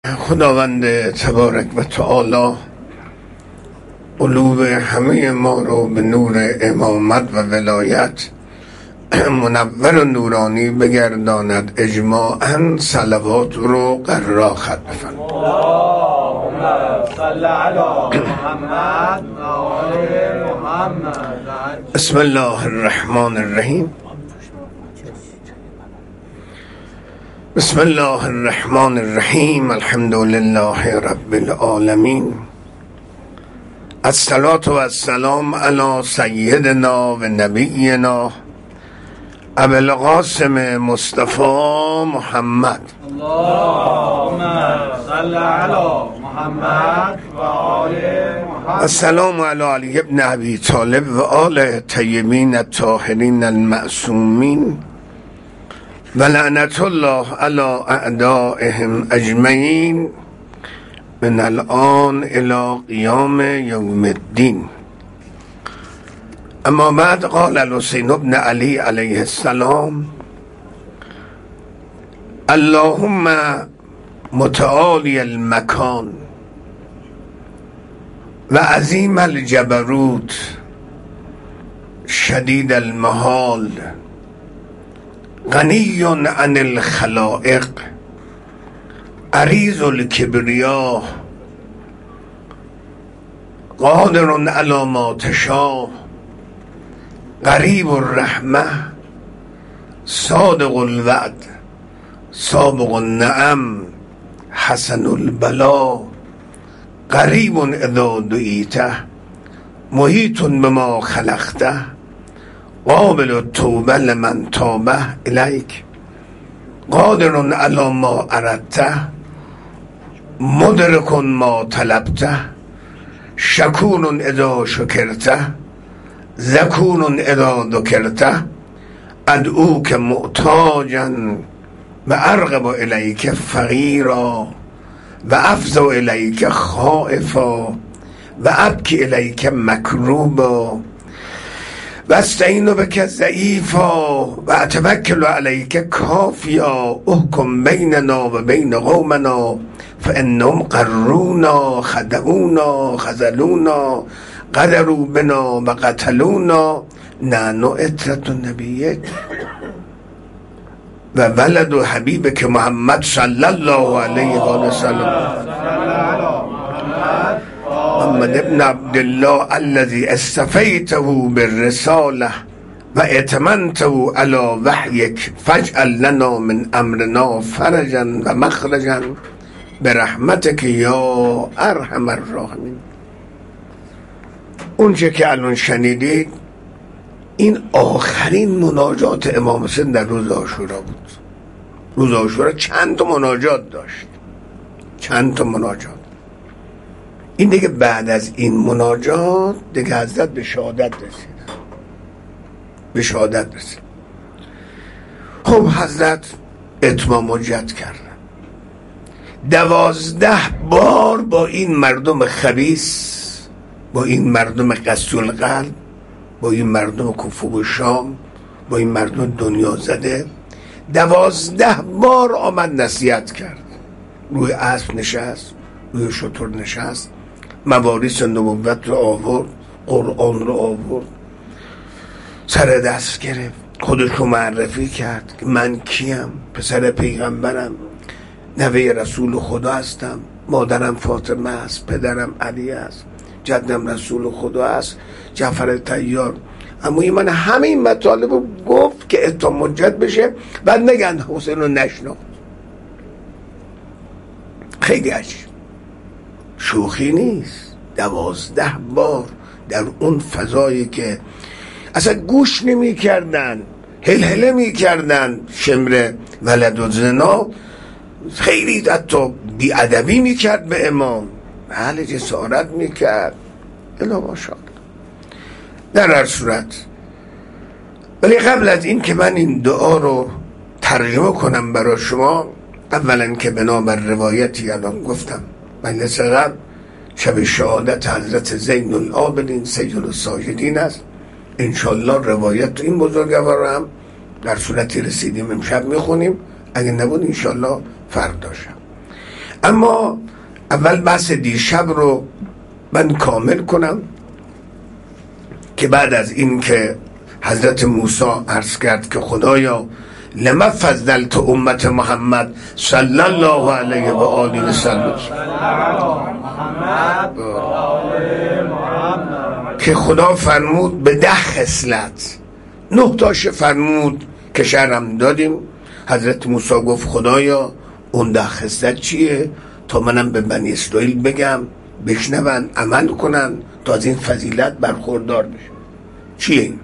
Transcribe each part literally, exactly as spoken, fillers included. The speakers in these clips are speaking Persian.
خداوند تبارک و تعالی قلوب همه ما رو به نور امامت و ولایت منور و نورانی بگرداند. اجماعاً صلوات رو قرار خط بفرمایید. اللهم صل علی محمد و آل محمد. بسم الله الرحمن الرحیم. بسم الله الرحمن الرحیم. الحمد لله رب العالمین. الصلاة و السلام علی سیدنا و نبینا ابو القاسم مصطفی محمد. اللهم صل علی محمد و آل محمد. السلام علی علی ابن ابی طالب و آل طیبین الطاهرین المعصومین و لعنت الله علی اعدائهم اجمعین من الان الی قیام یوم الدین. اما بعد قال الحسین بن علی علیه السلام: اللهم متعالی المکان و عظیم الجبروت شدید المحال غنی عن الخلائق عریض الکبریا قادر علی ما تشاء قریب الرحمه صادق الوعد سابق النعم حسن البلا قریب اذا دعیته محیط بما خلقته قابل التوبه لمن تابه الیک قادر علی ما اردته مدرک ما طلبته شکور اذا شکرته ذکور اذا ذکرته ادعوک محتاجا و ارغب الیک فقیرا و افزع الیک خائفا و ابکی الیک مکروبا و استعین بک ضعیفا و اتوکل علیک کافیا احکم بیننا و بین قومنا فانهم قرونا خدعونا خذلونا قدروا بنا و قتلونا نحن عترة نبیک و ولد و حبیبک محمد صلی الله علیه و سلم محمد ابن عبدالله الذي اصطفیته بالرساله و ائتمنته علی وحیک فاجعل لنا من امرنا فرجا و مخرجا برحمتک یا ارحم الراحمین. اونچه که الان شنیدید این آخرین مناجات امام حسین در روز عاشورا بود. روز عاشورا چند تا مناجات داشت، چند تا مناجات. این دیگه بعد از این مناجات دیگه حضرت به شهادت رسید، به شهادت رسید. خب حضرت اتمام حجت کردن. دوازده بار با این مردم خبیث، با این مردم قسو القلب، با این مردم کوفه و شام، با این مردم دنیا زده، دوازده بار آمد نصیحت کرد. روی اسب نشست، روی شتر نشست، مواریث نبوت رو آورد، قرآن رو آورد، سر دست گرفت، خودش رو معرفی کرد که من کیم، پسر پیغمبرم، نوه رسول خدا هستم، مادرم فاطمه است، پدرم علی است، جدم رسول خدا است، جعفر طیار. اما این من همین مطالب رو گفت که اتمام حجت بشه، بعد نگن حسین رو نشناخت. خیلی عجیب، شوخی نیست. دوازده بار در اون فضایی که اصلا گوش نمی کردن، هلهله می کردن، شمر ولد و زنا، خیلی حتی بیادبی می کرد به امام، بله جسارت می کرد. الا ماشاءالله. در هر صورت، ولی قبل از این که من این دعا رو ترجمه کنم برای شما، اولا که بنابر روایتی الان گفتم مجلس قبل، شب شهادت حضرت زین العابدین سید الساجدین است. انشالله روایت این بزرگوار هم در صورتی رسیدیم امشب میخونیم، اگه نبود انشالله فردا شب. اما اول بحث دیشب رو من کامل کنم که بعد از این که حضرت موسی عرض کرد که خدایا لما فضلت امت محمد صلی الله علیه و آله و سلم، که خدا فرمود به ده خصلت، نه تاش فرمود که شرم دادیم. حضرت موسی گفت خدایا اون ده خصلت چیه تا منم به بنی اسرائیل بگم بشنون عمل کنن تا از این فضیلت برخوردار بشن. چیه این؟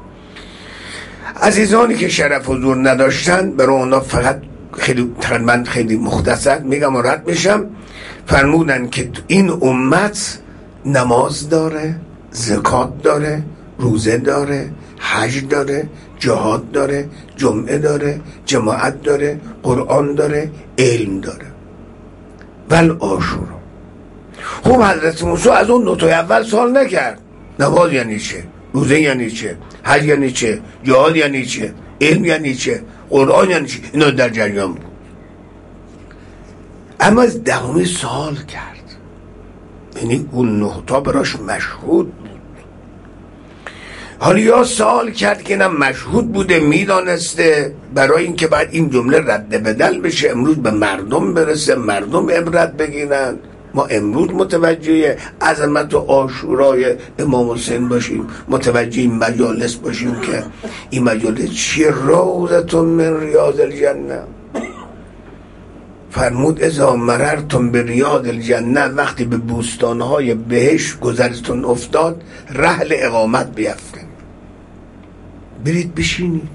عزیزانی که شرف حضور نداشتن برای اونا فقط خیلی تقریبا خیلی مختصر میگم و رد میشم. فرمودن که این امت نماز داره، زکات داره، روزه داره، حج داره، جهاد داره، جمعه داره، جماعت داره، قرآن داره، علم داره. ول عاشورا. خوب حضرت موسی از اون نوتای اول سوال نکرد. نماز یعنی چه؟ روزه یعنی چه؟ حج یعنی چه؟ جهاد یعنی چه؟ علم یعنی چه؟ قرآن یعنی چه؟ اینا در جریان بود. اما از دهمی سوال کرد، یعنی اون نهتا براش مشهود بود. حالا یا سوال کرد که نه مشهود بوده، میدانسته برای اینکه بعد این جمله رد بدل بشه، امروز به مردم برسه، مردم عبرت بگیرن، ما امروز متوجه عظمت و عاشورای امام حسین باشیم، متوجه این مجالس باشیم که این مجالس چیه؟ روضة من ریاض الجنه. فرمود اذا مررتم به ریاض الجنه، وقتی به بوستانهای بهشت گذرتون افتاد رحل اقامت بیفکن، برید بشینید،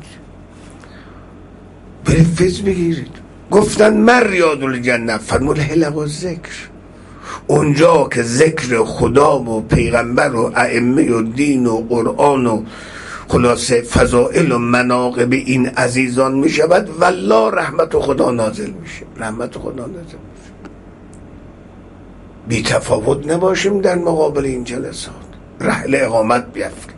برید فیض بگیرید. گفتن من ریاض الجنه، فرمود حلق و ذکر، اونجا که ذکر خدا و پیغمبر و ائمه و دین و قرآن و خلاصه فضائل و مناقب این عزیزان می شود، والله رحمت خدا نازل میشه، رحمت خدا نازل میشه. بی تفاوت نباشیم در مقابل این جلسات، رحل اقامت بیفکن.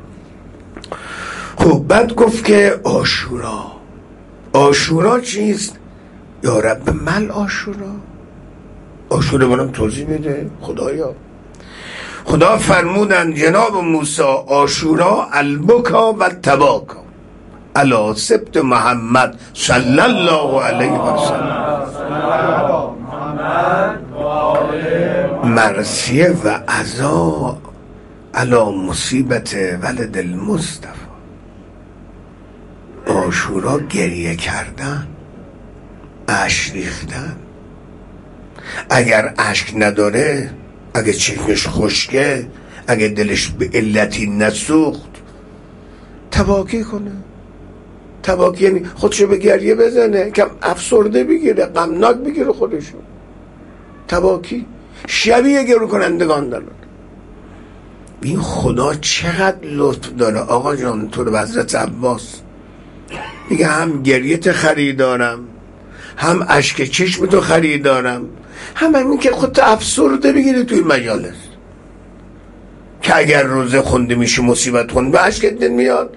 خب بعد گفت که عاشورا. عاشورا چیست؟ یا رب مل عاشورا. عاشورا منم توضیح بده خدایا. خدا فرمودن جناب موسی عاشورا البکا و التباکا علی سبط محمد صلی الله علیه و سلم، مرثیه و عزا علی مصیبت ولد المصطفی. عاشورا گریه کردن، اشک ریختن. اگر اشک نداره، اگه چشمش خشکه، اگه دلش به علتی نسوخت، تباکی کنه. تباکی یعنی خودشو به گریه بزنه، کم افسرده بگیره، غمناک بگیره خودشو. تباکی شبیه گرو کنندگان داره. این خدا چقدر لطف داره آقا جان. تو رو حضرت عباس میگه هم گریت خریدارم، هم اشک چشم تو خریدارم، هم همین که خودت افسرده بگیره توی مجالس، که اگر روزه خونده میشه مصیبت خونده به اشکت دل میاد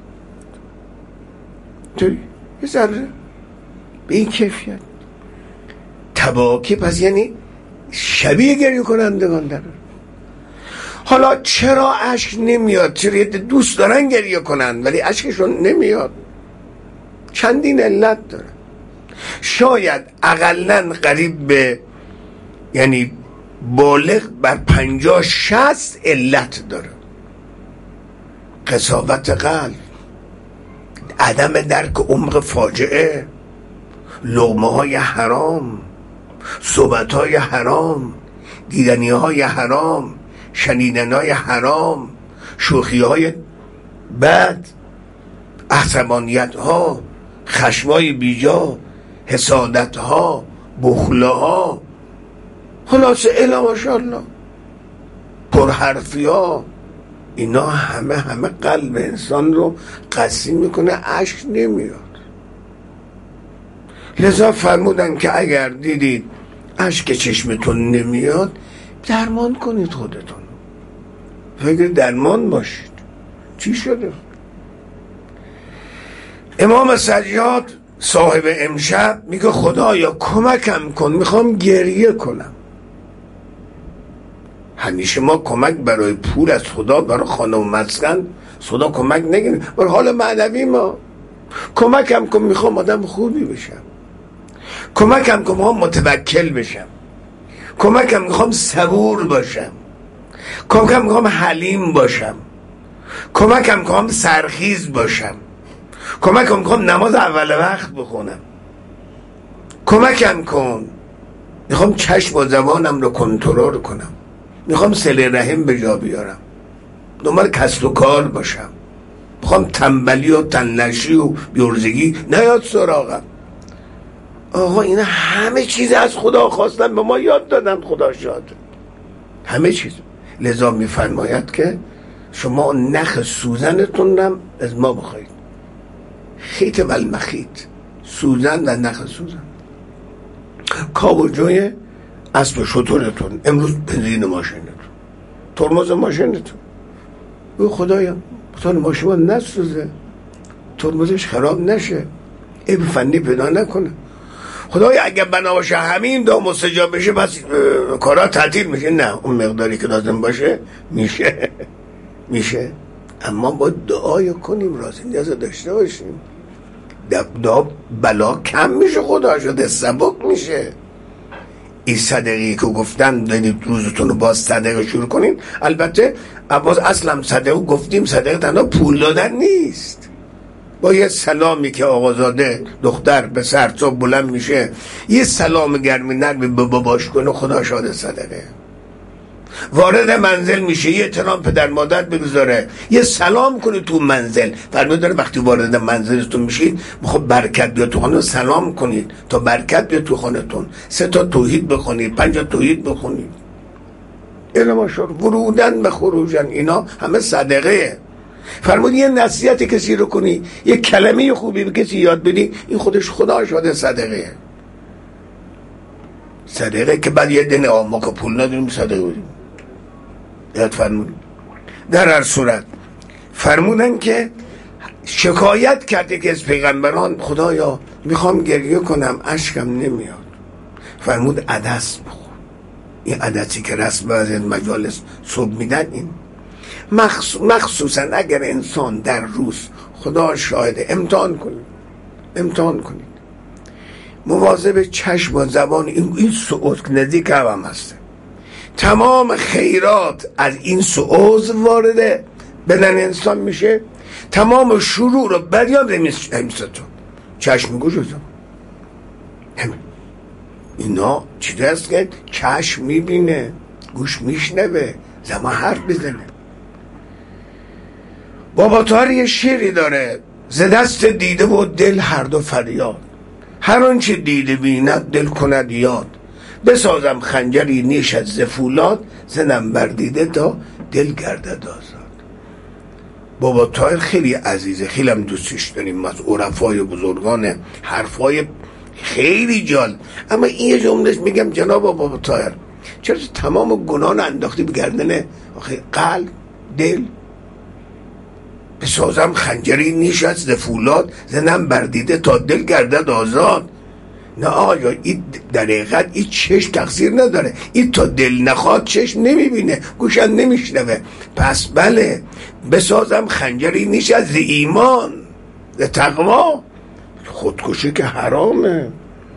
توی یه ذره به این کیفیت. تباکی پس یعنی شبیه گریه کنندگان داره. حالا چرا اشک نمیاد؟ چرا یه دوست دارن گریه کنن ولی اشکشون نمیاد؟ چندین علت داره. شاید اقلن قریب به یعنی بالغ بر پنجاه شصت علت داره. قساوت قلب، عدم درک عمق فاجعه، لقمه های حرام، صحبت های حرام، دیدنی های حرام، شنیدن های حرام، شوخی های بد، عصبانیت ها، خشمای بیجا، حسادت ها، بخله ها، خلاصه الا ماشاءالله پرحرفی ها. اینا همه همه قلب انسان رو قسی میکنه، اشک نمیاد. لذا فرمودن که اگر دیدید اشک چشمتون نمیاد درمان کنید خودتون، فکر درمان باشید. چی شده؟ امام سجاد صاحب امشب میگه خدایا کمکم کن، میخوام گریه کنم. همیشه ما کمک برای پول از خدا، برای خانه و مسکن خدا کمک نگیریم، برای حال معنوی ما کمکم کن، میخوام آدم خوبی بشم، کمکم کن میخوام متوکل بشم، کمکم میخوام صبور باشم، کمکم میخوام حلیم باشم، کمکم میخوام سرخیز باشم، کمکم میخوام نماز اول وقت بخونم، کمکم کن میخوام چشم و زبانم رو کنترل کنم، میخوام صله رحم به جا بیارم، دنبال کسب و کار باشم، میخوام تنبلی و تنشی و بیورزگی نیاد سراغم. آقا اینا همه چیز از خدا خواستن، به ما یاد دادن، خدا شاد همه چیز. لذا میفرماید که شما نخ سوزنتون هم از ما بخواید، خیط و المخیط، سوزن و نخ سوزن، کاب و جوی اسب و شترتون، امروز بنزین ماشینتون، ترمز ماشینتون، او خدایا بطور ماشین ما نسوزه، ترمزش خراب نشه، عیب فنی پیدا نکنه. خدایا اگه بنا باشه همین دام مستجاب بشه پس کارا تعطیل میشه. نه، اون مقداری که لازم باشه میشه میشه اما با دعای کنیم، راضی نیاز داشته باشیم. دعا بلا کم میشه، خدا شده سبک میشه. این صدقی که گفتن دارید روزتون رو باز صدقه شروع کنین، البته باز اصلا صدقه گفتیم صدقه تنها پول دادن نیست، با یه سلامی که آقازاده دختر به سر صبح بلند میشه یه سلام گرمی نرمی به باباش کنه، خدا شاده صدقه. وارد منزل میشه یه احترام پدر مادر بگذاره، یه سلام کنی تو منزل. فرمود داره وقتی وارد منزلتون میشید میخواد برکت بیاد تو خانه، سلام کنید تا برکت بیاد تو خانهتون، سه تا توحید بخونید، پنج تا توحید بخونید. علم شر ورودن به خروجن، اینا همه صدقه. فرمود یه نصیحت کسی رو کنی، یه کلمه خوبی به کسی یاد بدی، این خودش خدا شده صدقه. صدقه که بعد یه دنه ما که پول نداریم صدقه بدیم. یاد فرمود. در هر صورت فرمودن که شکایت کرده که از پیغمبران خدایا میخوام گریه کنم اشکم نمیاد. فرمود عدس بخور. این عدسی که رسم از این مجالس صبح میدن، این مخصوصا اگر انسان در روز خدا شاهده امتحان کنید امتحان کنید مواظب چشم و زبان، این این سعود نزدیک هم هسته، تمام خیرات از این سعود وارد بدن انسان میشه، تمام شرور و بدیان رمیستون چشم گوش و زبان. همین اینا چی دست که چشم میبینه، گوش میشنوه، زبان حرف بزنه. بابا طاهر یه شعری داره، ز دست دیده و دل هر دو فریاد، هر آنچه دیده بیند دل کند یاد، بسازم خنجری نیش از زفولاد، زنم بر دیده تا دل گردد آزاد. بابا طاهر خیلی عزیزه، خیلی هم دوستش داریم، از عرفای بزرگان، حرفای خیلی جال. اما این یه جملهش میگم جناب بابا طاهر چرا تمام گناه رو انداختی به گردن قلب دل؟ بسازم خنجری نیش از فولاد، زنم بردیده تا دل گردد آزاد. نه آقا این در حقیقت این چشم تقصیر نداره، این تا دل نخواد چشم نمیبینه، گوشم نمیشنوه. پس بله بسازم خنجری نیش از ایمان ز تقوا، خودکشی که حرامه.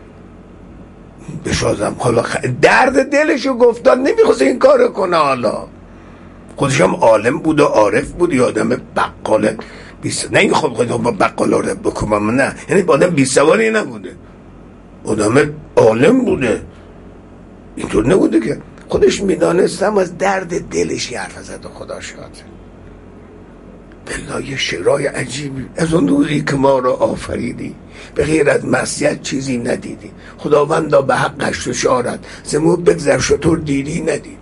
بسازم حالا خ... درد دلشو گفتن، نمیخواست این کار کنه. حالا خودش هم عالم بود و عارف بود، یادم بقاله بیست... نه این خب خودم با بقال عارف بکنم، نه یعنی با آدم بیست سواری نبوده، آدم عالم بوده، اینطور نبوده که خودش میدانستم از درد دلش حرف زد و خدا شاده. بالله یه شعرهای عجیبی، از اون روزی که ما را آفریدی به غیر از معصیت چیزی ندیدی، خداوندا به حقش شارت زمو بگذر شطور دیدی ندیدی.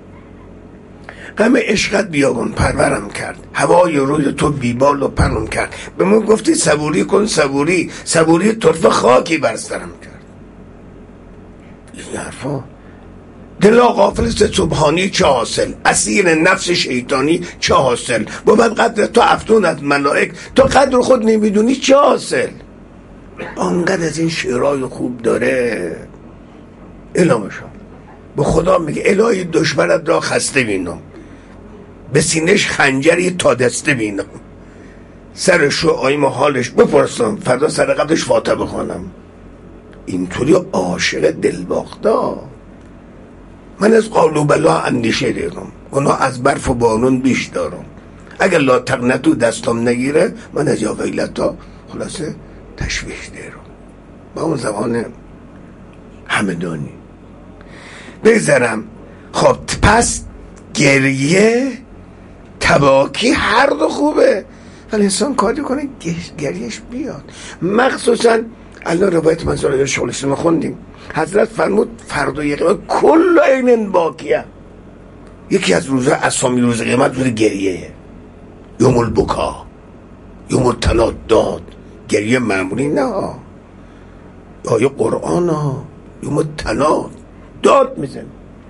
غم عشقت بیابان پرورم کرد، هوای روی تو بیبال و پرم کرد. به من گفتی صبوری کن صبوری، صبوری طرف خاکی بر سرم کرد. این حرفا دلا غافل ز سبحانی چه حاصل، اسیر نفس شیطانی چه حاصل. بود قدر تو افتون از ملائک، تو قدر خود نمیدونی چه حاصل. آنقدر از این شعرهای خوب داره. الهامشان به خدا میگه الهی دشمنت را خسته بینم، به سینش خنجری تا دسته بینم، سرشو آیم و حالش بپرسم، فردا سر قدش فاتحه بخوانم. اینطوری عاشق دلباخته. من از قالوا بلا اندیشه دارم، گناه از برف و بارون بیش دارم، اگر لا تقنطو دستم نگیره من از یا ویلتا خلاصه تشویش دارم. با اون زمان همدانی بگذارم. خب پس گریه تباکی هر دو خوبه، ولی انسان کاری کنه گریهش بیاد. مخصوصا الان روایت منصور شیخ الاسلام خوندیم، حضرت فرمود فردا قیامت کل عین باکیه، یکی از روزها اسامی روز قیامت روز گریه، یوم البکا، یوم التلات داد، گریه معمولی نه، آیه قرآن ها، یوم التلات داد میزن.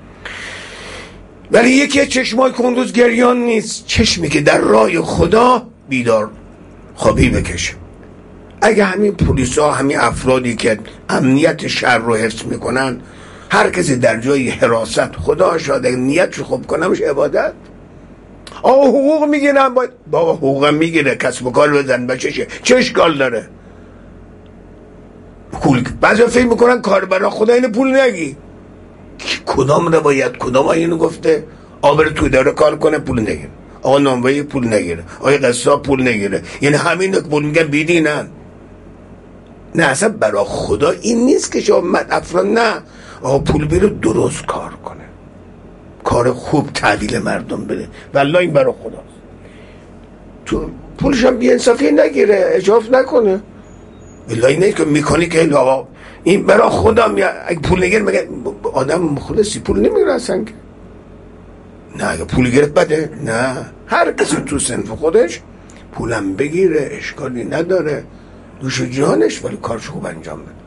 ولی یکی چشمای کندوز گریان نیست، چشمی که در راه خدا بیدار خوابی بکشه. اگه همین پلیس ها، همین افرادی که امنیت شهر رو حفظ میکنن، هر کسی در جای حراست خدا شاید نیتش خوب کنه مش عبادت. آه حقوق میگیرن، باید بابا حقوق میگیره، کسب و کار بزن بچشه، چه اشکال داره؟ پول بعضی فکر میکنن کار برای خدا اینه پول نگی. کدام روایت کدام آیه گفته آبر تو داره کار کنه پول نگیره، آقا ناموی پول نگیره، آقا قصاب پول نگیره؟ یعنی همین که پول میگن بیدینن. نه اصلا برای خدا این نیست که شما افراد نه آقا پول بیره درست کار کنه، کار خوب تحویل مردم بده، والله این برای خداست. تو پولش هم بی انصافی نگیره، اجاف نکنه، والله این نیست که میکنی که آقا این برای خدا می... اگه پول نگیر مگه آدم مخلصی پول نمیگیره اصلا که؟ نه اگه پول گیرت بده؟ نه، هر کسی تو صنف خودش پولم بگیره اشکالی نداره، دوش جانش، ولی کارش خوب انجام بده،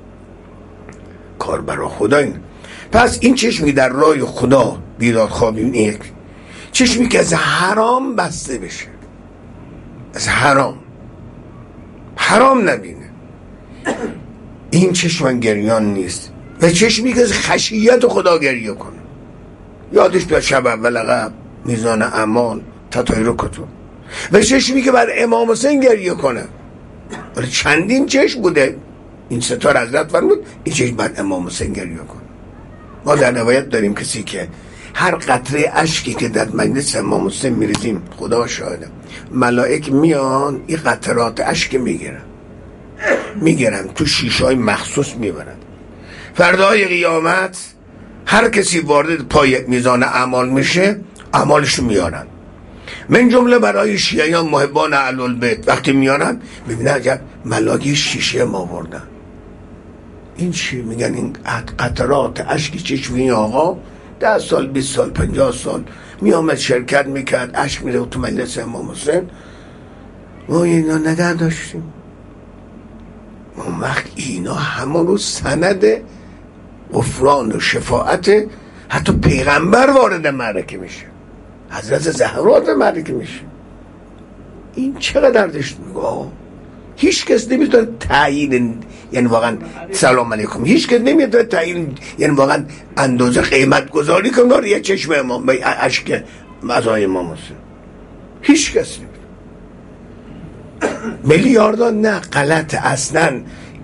کار برای خدا این. پس این چشمی در راه خدا بیدار خوابیم، یک چشمی که از حرام بسته بشه، از حرام حرام نبینه، این چشم گریان نیست. و چشمی که از خشیت خدا گریه کنه، یادش بیاد شب اول عقب میزان اعمال تطهیر کتب. و چشمی که بر امام حسین گریه کنه، ولی چندین چشم بوده، این ستار حضرت فرمود این چشم بر امام حسین گریه کنه. ما در روایت داریم کسی که هر قطره اشکی که در مجلس امام حسین میریزیم، خدا شاهده، ملائک میان این قطرات اشک میگیرن میگیرن تو شیشه‌های مخصوص میبرن. فردای قیامت هر کسی وارد پای میزان اعمال میشه، اعمالشو میارن. من جمله برای شیعیان محبان اهل البیت وقتی میارن میبینن عجب ملائک شیشه ما آوردن. این چی میگن؟ این قطرات اشکی چشم این آقا ده سال بیست سال پنجاه سال میامد شرکت میکرد، اشک میره تو مجلس امام حسین، ما اینا نگه داشتیم. اون وقت اینا همون رو سند غفران و شفاعت حتی پیغمبر وارد معرکه میشه، حضرت زهرا وارد معرکه میشه. این چقدر دردش میگه هیچ کس نمیتونه تعیین، یعنی واقعا سلام علیکم، هیچ کس نمیتونه تعیین، یعنی واقعا اندازه قیمت گذاری کنه یه چشم امام به اشک مزای امام حسین، هیچ کس نمیتونه. میلیاردان نه، غلط. اصلا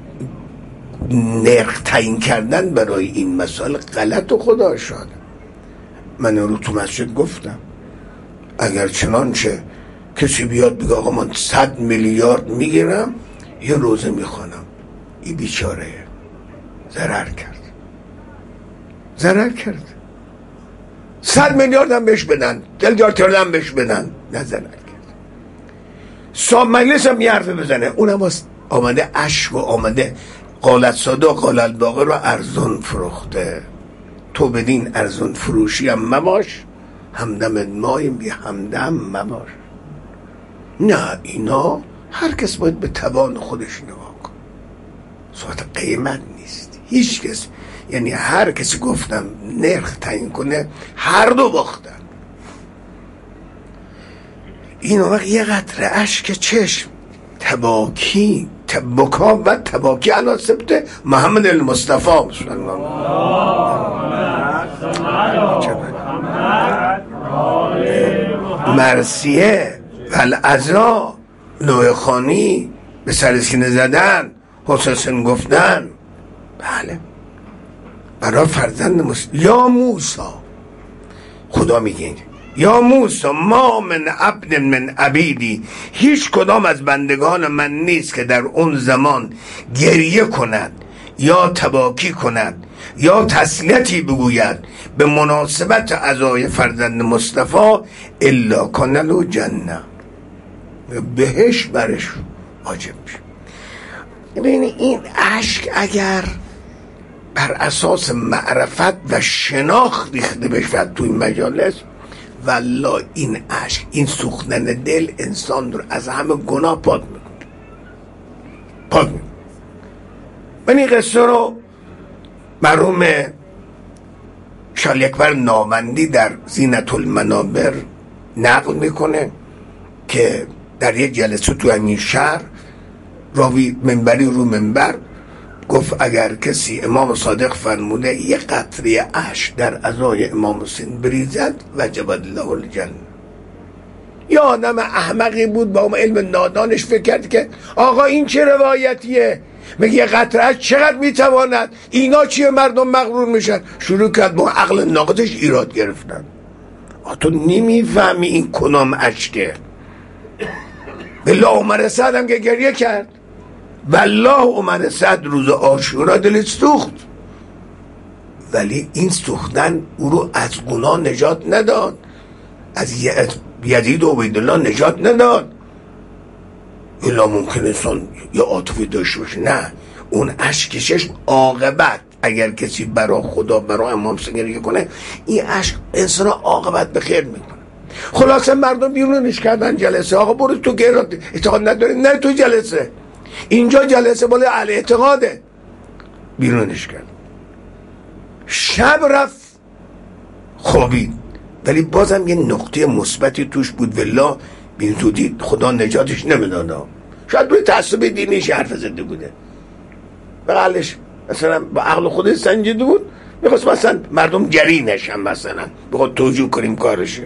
نرخ تعیین کردن برای این مسائل غلط و خدا شاده. من رو تو مسجد گفتم اگر چنانچه کسی بیاد بگه آقا من صد میلیارد میگیرم یه روزه میخوانم، این بیچاره ضرر کرد، ضرر کرد. صد میلیارد هم بهش بدن، دل جارتر هم بهش بدن، نه ضرر کرد. صاحب مجلس هم یه حرفه بزنه، اونم آمده عشق و آمده قالت صادق قالت باقر رو ارزون فروخته. تو بدین ارزون فروشی هم مباش، همدم مایم بی همدم مباش. نه، اینا هر کس باید به توان خودش نگاه کن، صورت قیمت نیست. هیچ کس، یعنی هر کسی گفتم نرخ تعیین کنه هر دو باختن. این وقت یه قطره اشک چشم تباکی بکا و تباکی علی سبت محمد المصطفى صلی الله مرسیه و العزا لوح خانی به سر سینه زدن، حسین گفتن. بله برای فرزند مس... یا موسی خدا میگه یا موسی ما من عبد من عبیدی، هیچ کدام از بندگان من نیست که در اون زمان گریه کند یا تباکی کند یا تسلیتی بگوید به مناسبت عزای فرزند مصطفی الا کان له جنه، بهش برش واجب میشه. ببینید این اشک اگر بر اساس معرفت و شناخت ریخته بشه تو این مجالس، والله این اشک، این سوختن دل انسان رو از همه گناه پاک میکنه، پاک میکنه. من این قصه رو مرحوم شالی اکبر نامندی در زینت المنابر نقل میکنه که در یک جلسه تو همین شهر راوی منبری رو منبر گفت اگر کسی امام صادق فرموده یک قطره اشک در عزای امام حسین بریزد وجب له الجنه. یا آدم احمقی بود با علم نادانش فکر کرد که آقا این چه روایتیه، میگه یه قطره اشک چقدر میتواند، اینا چیه مردم مغرور میشن. شروع کرد با عقل ناقصش ایراد گرفتن. تو نمیفهمی این کنام اشکه. بالله عمر سعد هم که گریه کرد، والله عمر سعد روز عاشورا دلش سوخت، ولی این سوختن او رو از گناه نجات نداد، از یزید و عبیدالله نجات نداد. الا ممکن انسان یا عاطفی داشته باشه، نه، اون اشکشش عاقبت، اگر کسی برای خدا برای امام حسین گریه کنه این اشک انسان عاقبت به خیر میکنه. خلاصه مردم بیرونش کردن جلسه، آقا برو تو گرا اعتقاد نداری، نه تو جلسه، اینجا جلسه بالا اهل اعتقاده. بیرونش کرد. شب رفت خوابید، ولی بازم یه نقطه مثبتی توش بود. والله بین تو دید خدا نجاتش نمیداده، شاید روی تعصب دینیش حرف زده بوده، بقلش مثلا با عقل خودش سنجیده بود، میخواست مثلا مردم جری نشن، مثلا بخواد توجیه کنیم کارشه.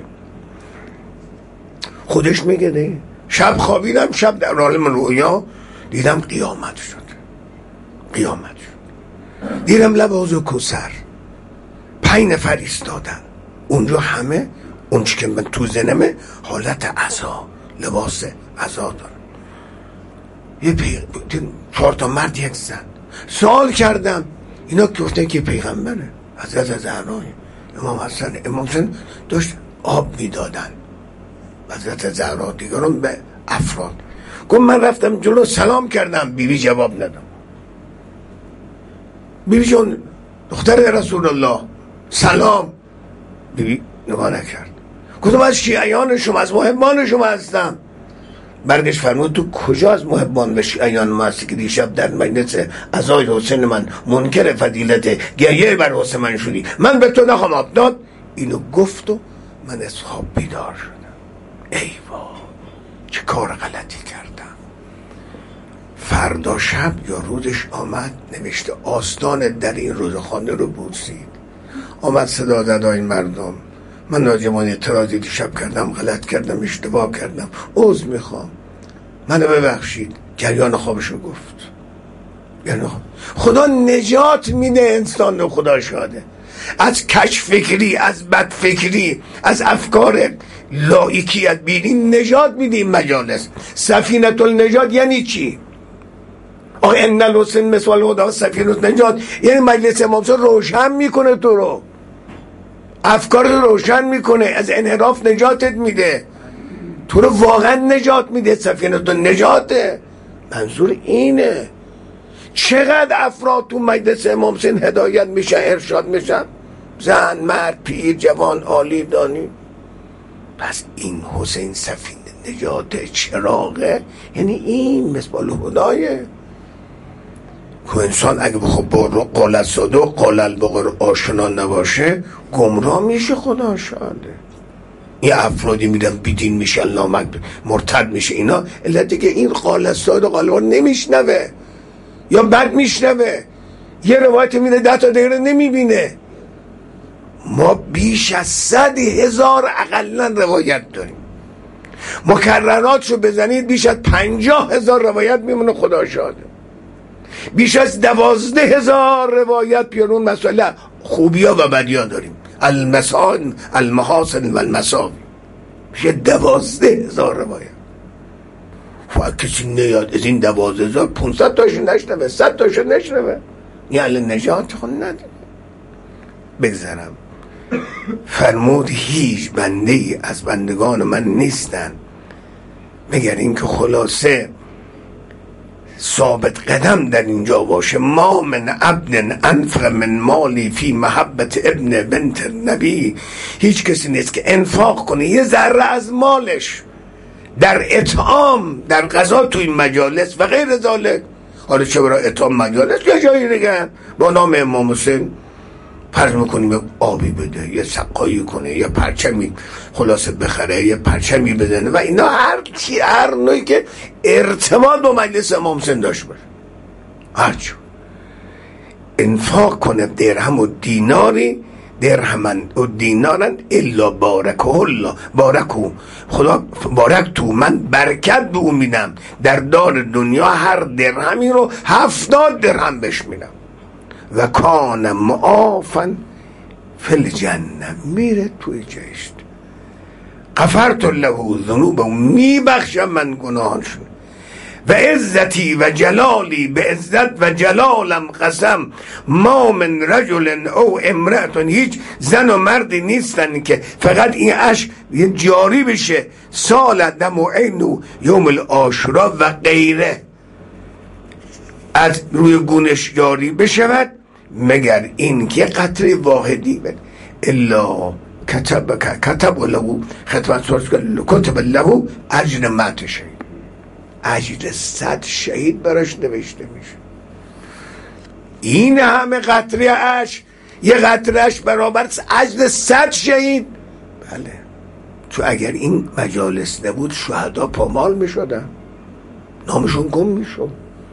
خودش میگه ده شب خوابیدم، شب در عالم رویا دیدم قیامت شد، قیامت شد، دیدم لب حوض کوثر پنج نفر ایستادن اونجا، همه اون چی که من تو ذهنمه حالت عزا، لباس عزا دارن. یه پی... چهار تا مرد یک زن. سوال کردم اینا که گفتن که پیغمبره، حضرت زهرا، امام حسن، امام حسین داشت آب میدادن، حضرت زهرا، دیگران به افراد. گفت من رفتم جلو سلام کردم، بیبی جواب نداد. بیبی جون دختر رسول الله سلام، بیبی نگاه نکرد. گفتم از شیعیان شما، از محبان شما هستم. برگشت فرمود تو کجا از محبان و شیعیان ما هستی که دیشب در مجلس عزای حسین من منکر فضیلت گریه بر حسین من شدی، من به تو نخوام آب داد. اینو گفت و من از خواب بیدار شدم. ای وای چه کار غلطی کردم. فردا شب یا روزش آمد نوشته آستان در این روزخانه رو بوسید. آمد صدا زد این مردم، من ناجمان اعتراضی دیشب کردم، غلط کردم، اشتباه کردم، عذر میخوام، منو ببخشید. جریان خوابشو گفت. یعنی خدا نجات میده انسان رو، خدا شاده، از کج فکری، از بد فکری، از افکار لایکیت بینی نجات میده. این مجالس سفینه النجات یعنی چی؟ آقا ان الحسین مثال الهدی سفینه النجات یعنی مجلس امام حسین روشن میکنه تو رو، افکار رو روشن میکنه، از انحراف نجاتت میده، تو رو واقعا نجات میده. سفینه النجاته، منظور اینه. چقدر افراد تو مجلس امام حسین هدایت میشن، ارشاد میشن، زن، مرد، پیر، جوان، عالی، دانی. پس این حسین سفینه نجات، چراغه، یعنی این مثال الهدایه که انسان اگه بخواد با قول صدق قول البقر آشنا نباشه گمراه میشه. خدا شاده. این افرادی میرن بیدین میشن، لامک مرتد میشه. اینا علتی که این قالستاد و قالوان نمیشنوه یا بد میشنوه، یه روایت میره ده تا دقیقه نمیبینه. ما بیش از صد هزار اقلا روایت داریم، مکرراتشو بزنید بیش از پنجاه هزار روایت میمونه. خدا شاده بیش از دوازده هزار روایت پیرون مسئله خوبیا و بدیا داریم، المسان المحاسن و المساوی، میشه دوازده هزار روایت. فقط کسی نیاد از این دوازده هزار پونصد تاشو نشنوه، صد تاشو نشنوه، یعنی نجات خود نداره. بگذارم فرمود هیچ بنده ای از بندگان من نیستن مگر این که خلاصه ثابت قدم در اینجا باشه. ما من ابن انفق من مالی فی محبت ابن بنت نبی، هیچ کسی نیست که انفاق کنه یه ذره از مالش در اطعام در غذا تو این مجالس و غیر ذالک. حالا چه برای اطعام مجالس یا جایی دیگه با نام امام حسین فرض میکنیم آبی بده، یه سقایی کنه، یه پرچمی خلاصه بخره، یه پرچمی بزنه و اینا، هر چی هر نوعی که ارتباط با مجلس امام حسین داشت باشه، هرچی انفاق کنه. درهم و دیناری، درهمن و دینارن الا بارکه الله، بارکو خدا بارک تو، من برکت به اون میدم در دار دنیا، هر درهمی رو هفتاد درهم بهش میدم. و کان معافن فی الجنه، میره توی جهشت. غفرت له ذنوبه، میبخشم من گناهانشون. و عزتی و جلالی، به عزت و جلالم قسم، ما من رجل او امرأة، هیچ زن و مردی نیستن که فقط این عشق جاری بشه، سال دم و عین یوم العاشورا و غیره از روی گونش جاری بشود، مگر این که قطره واحدی بد الا کتب کتب له خدمت کتب له اجر مات شهید، اجر صد شهید براش نوشته میشه. این همه قطره اش، یه قطره اش برابر اجر صد شهید. بله، تو اگر این مجالس نبود شهدا پامال میشدن، نامشون گم میشد.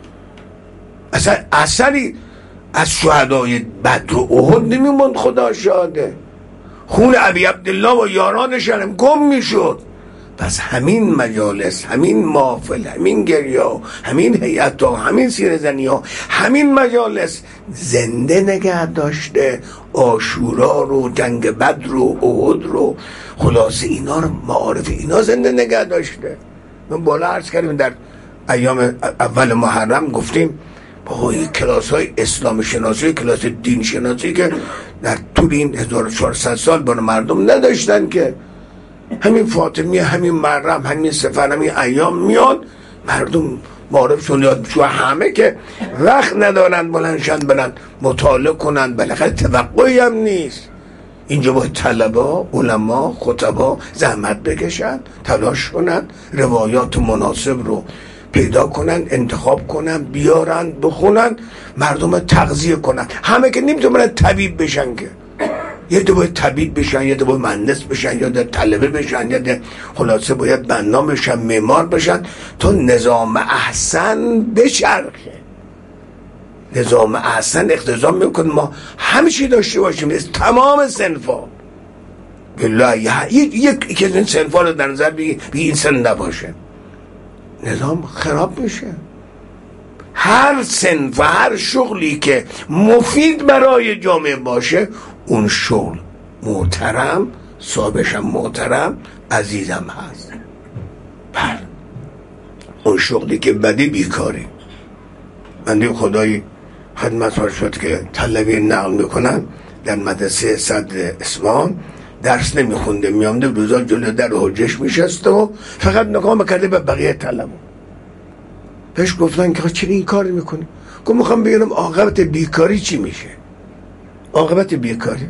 اصلا اثری از شهدای بدر و احد نمیموند. خدا شاده خون ابی عبدالله و یارانش هم گم میشد. پس همین مجالس، همین محافل، همین گریا، همین هیئت ها، همین سینه زنی ها، همین مجالس زنده نگه داشته عاشورا رو، جنگ بدر رو، احد رو، خلاصه اینا رو، معارف اینا زنده نگه داشته. من بالا عرض کردیم در ایام اول محرم گفتیم با این کلاس های اسلام شناسی، کلاس دین شناسی که در طول این هزار و چهارصد سال بر مردم نداشتن، که همین فاطمی، همین محرم، همین سفر، همین ایام میاد مردم معرف شون یاد بشو. همه که وقت ندارن بلندشن برن مطالعه کنن، بالاخره توقعی هم نیست. اینجا باید طلبا، علما، خطبا زحمت بکشن، تلاش کنن، روایات مناسب رو پیدا کنن، انتخاب کنن، بیارن، بخونن، مردم تغذیه کنن. همه که نمیتونن طبیب بشن، که یه ده باید طبیب بشن، یه ده باید مهندس بشن، یا ده طلبه بشن، یا ده خلاصه باید بنا بشن، معمار بشن، تا نظام احسن بچرخه. نظام احسن اقتضا میکنه ما همیشه داشته باشیم از تمام صنفا. بالله یک که این صنفا رو در نظر بگی این سن نباشه، نظام خراب میشه. هر صنف و هر شغلی که مفید برای جامعه باشه، اون شغل محترم، صاحبش هم محترم، عزیزم هست. بله، اون شغلی که بدی بیکاری. بنده خدایی خدمت شد که طلبی نقل میکنن در مدرسه صدر اصفهان درس نمیخونده، میامده روزا جلو در حجش میشسته و فقط نگاه میکرده به بقیه طلبا. بهش گفتن که چرا این کار میکنی؟ گفت میخوام بگم عاقبت بیکاری چی میشه. عاقبت بیکاری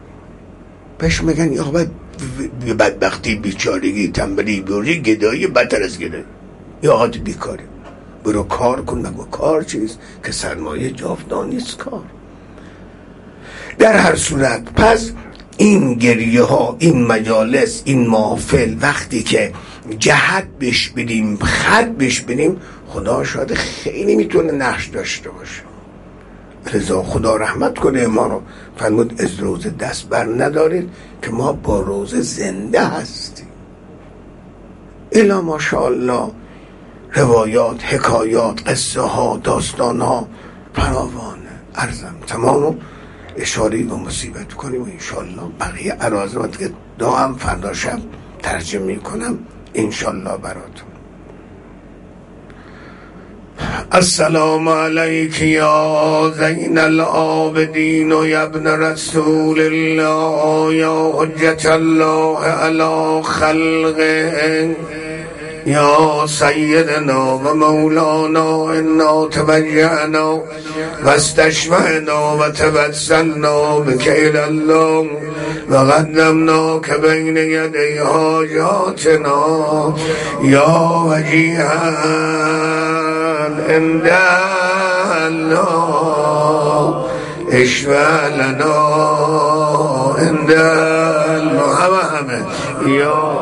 بهش میگن عاقبت بدبختی، بیچارگی، تنبلی، بیوری، گدایی، بدتر از گدایی. یا عاقبت بیکاری. برو کار کن. مگو کار چیست که سرمایه جاودان نیست کار. در هر صورت پس این گریه ها، این مجالس، این محافل وقتی که جهت بش بدیم، خط بش بدیم، خدا شاید خیلی میتونه نقش داشته باشه. رضا خدا رحمت کنه ما رو، فرمود از روزه دست بر ندارید که ما با روزه زنده هستیم. الا ماشاءالله روایات، حکایات، قصه ها، داستان ها فراوانه. عرضم تمام اشاره به مصیبت کنیم و انشالله بقیه عرازمات که دائم فردا شب ترجمه میکنم انشالله براتون. السلام علیک یا زین العابدین و یا ابن رسول الله یا حجت الله علی خلقه یا سیدنا و مولانا انا توجهنا و استشفعنا و توسلنا بک الی الله و قدمنا که بین یدی حاجاتنا یا وجیها عند الله اشفع لنا عند الله یا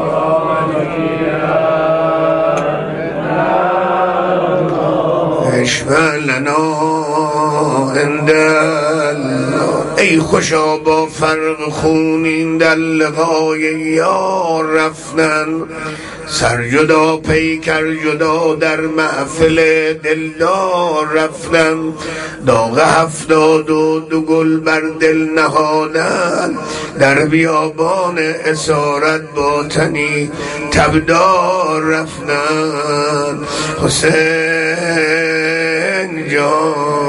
اشفع لنا عند الله. ای خوشا با فرق خونین در لقای یار رفتن، سر جدا پیکر جدا در محفل دلدار رفتن، داغ هفتاد و دو گل بر دل نهادن، در بیابان اسارت با تنی تبدار رفتن. حسین جان